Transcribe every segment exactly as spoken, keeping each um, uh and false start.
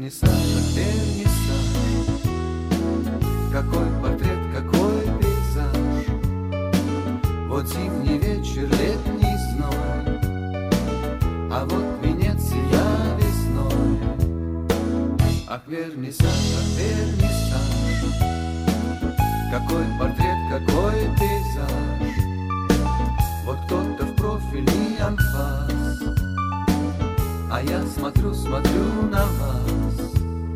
вернисаж, ах, вернисаж. Какой портрет, какой пейзаж. Вот зимний вечер, летний зной, а вот Венеция весной. Ах, вернисаж, ах, вернисаж. Какой портрет, какой пейзаж. Вот кто-то в профиль и анфас, а я смотрю, смотрю на вас.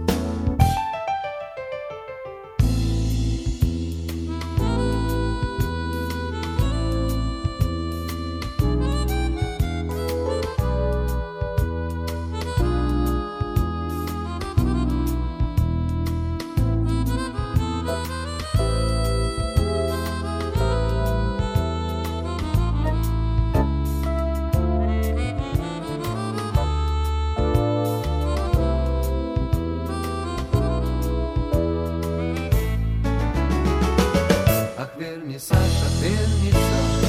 Вернисаж, ах, вернисаж.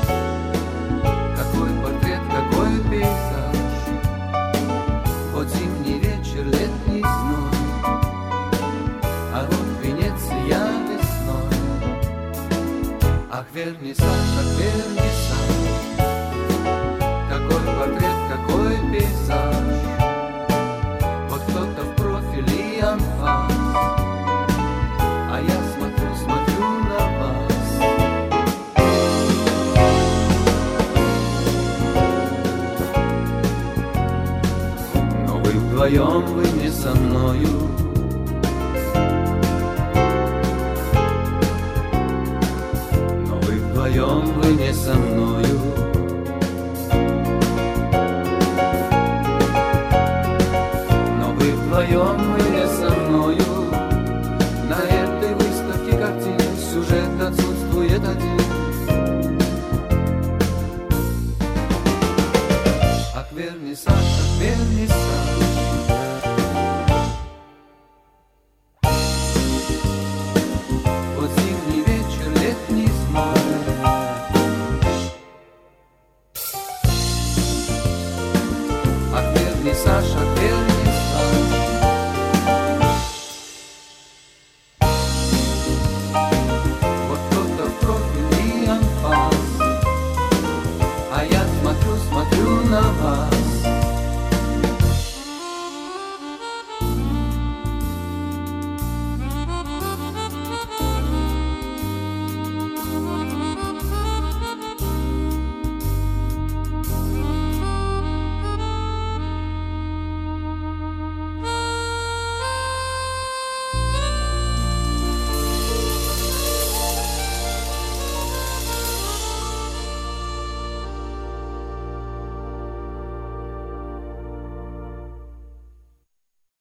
Какой портрет, какой пейзаж. Вот зимний вечер, летний зной, а вот Венеция весной. Ах, вернисаж, ах, вернисаж. Какой портрет, какой пейзаж. Вот кто-то в профиль и анфас, а я смотрю, смотрю на вас. Но вы вдвоем, вы не со мною. Но вы вдвоем, вы не со мною. Но вы вдвоем, вы не со мною. На этой выставке картин сюжет отсутствует один. Ах, вернисаж, ах, вернисаж. Вот зимний вечер, летний зной, ах, вернисаж, ах, вернисаж.